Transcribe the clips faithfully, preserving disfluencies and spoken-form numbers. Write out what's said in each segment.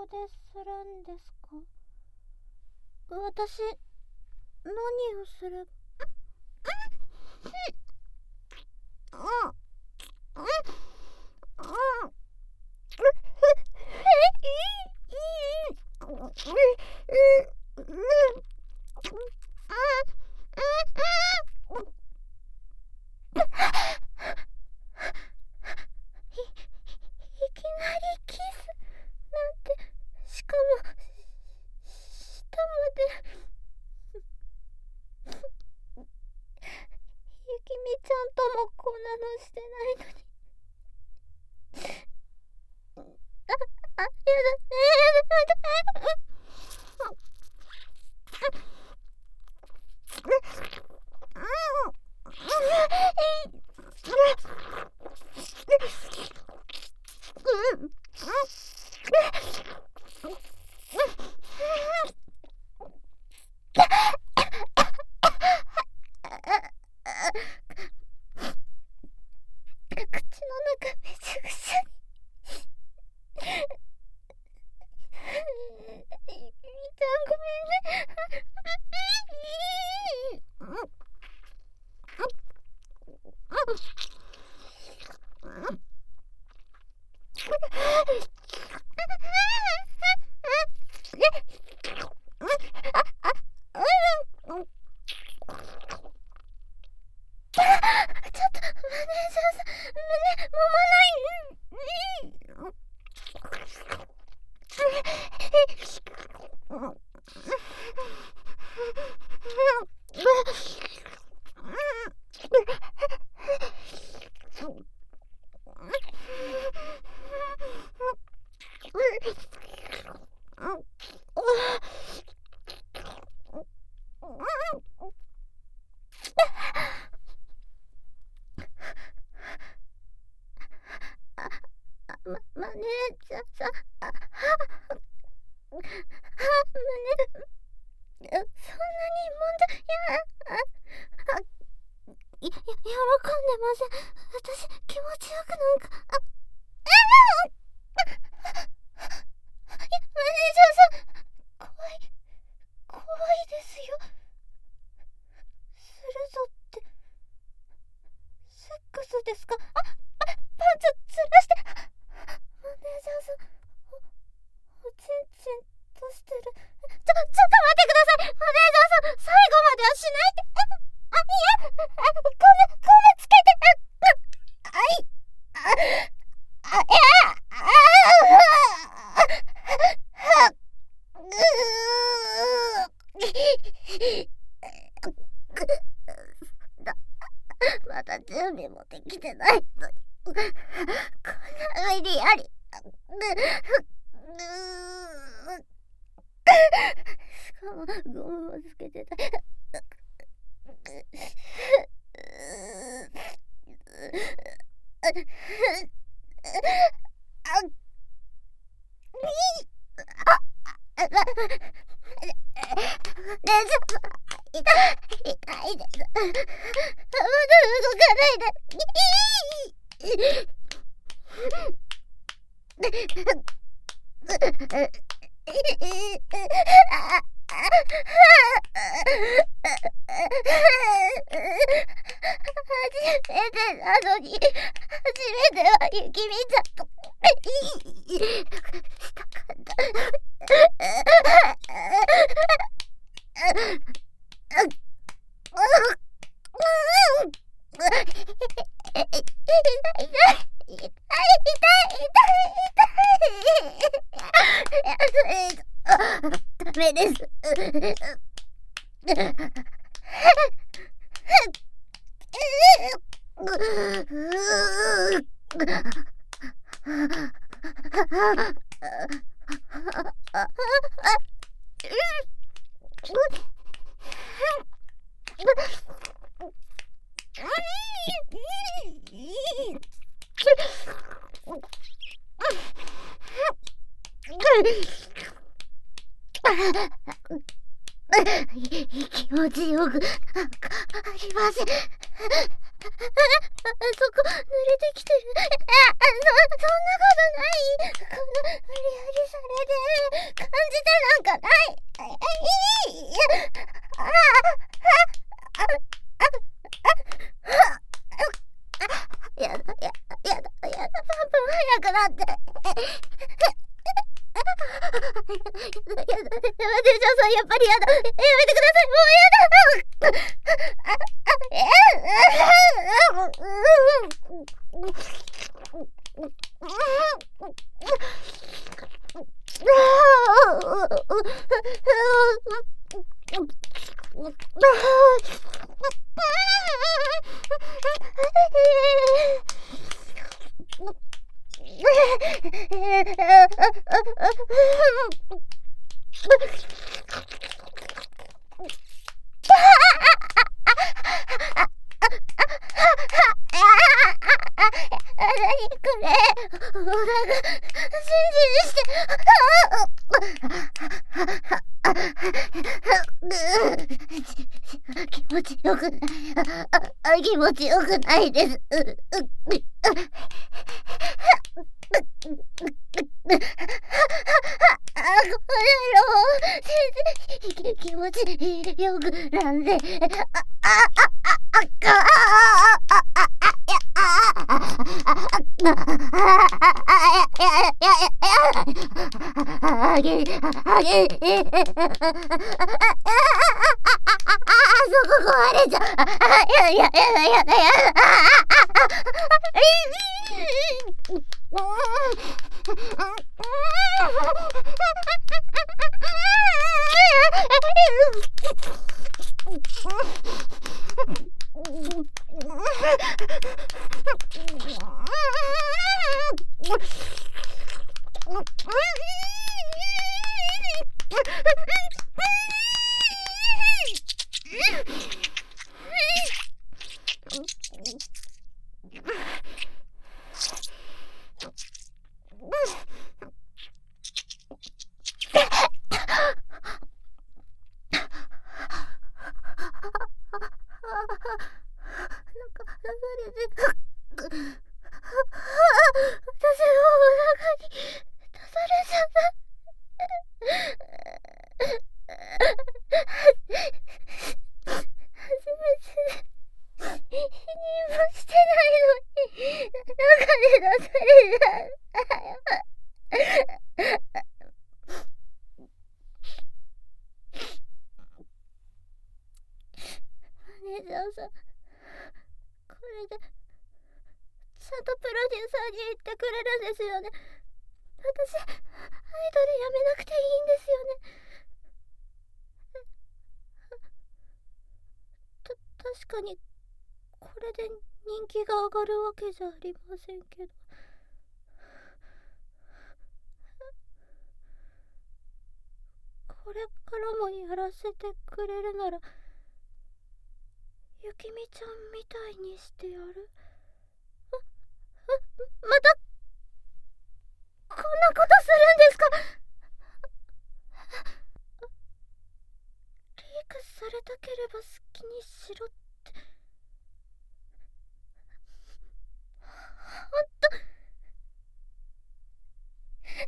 こでするんですか？私、何をする？してないのに。あ、あ、やだ、やだ、やだ。ま、マネージャーさん、あ、胸、そんなにもんじゃ、や、あ、や、喜んでません。私、気持ちよくなんか、あ、ああ、マネージャーさん、怖い、怖いですよ。するぞって、セックスですか？あ、あ、パンツずらして、マネージャーさん、お、おちんちんとしてる。ちょ、ちょっと待ってください。マネージャーさん、最後まではしないで。あ、あ、いや、あ、これ、これつけて、あ、あ、い、あ、あ、いや、あ、あ、うまだ準備もできてないのに、こんな無理やり、しかもゴムもつけてた。痛い、痛いです。まだ動かないで。初めてなのに、初めてはゆきみちゃんとしたかった。ダメです。気持ちよくありません。そこ濡れてきてる。あ、そ、そんなことない。この無理やりされて。 なんて。やめて、ジョーさん、やっぱりやだ。やめてください、もうやだ。何これ、お腹、信じして。気持ちよくない。気持ちよくないです。あ、これろ気持ちよくなんで。あ、あ、あ、あ、かあげ、あげ、そこ壊れちゃう。やだやだやだやだ。これでちゃんとプロデューサーに言ってくれるんですよね。私アイドルやめなくていいんですよね。た確かにこれで人気が上がるわけじゃありませんけど。これからもやらせてくれるならゆきみちゃんみたいにしてやる。あ、あ、またこんなことするんですか。リークされたければ好きにしろって。ほんと最低です。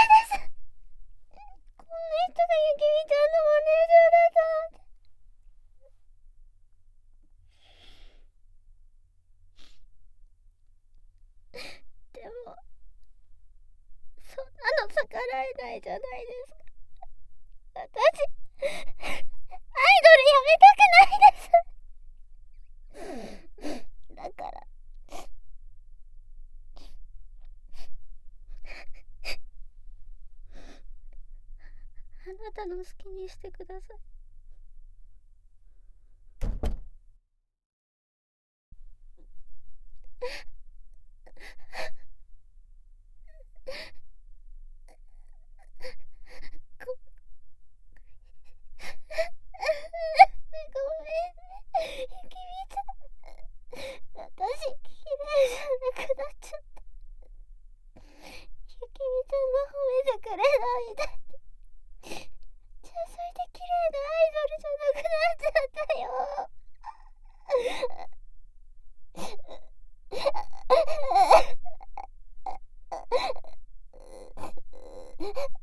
こんな人がゆきみちゃんのマネージャーだったなんて。でもそんなの逆らえないじゃないですか。私アイドルやめたくないです。だからあなたの好きにしてください。ごめんね、ゆきみちゃん。私綺麗じゃなくなっちゃった。ゆきみちゃんが褒めてくれないで。純粋で綺麗なアイドルじゃなくなっちゃったよ。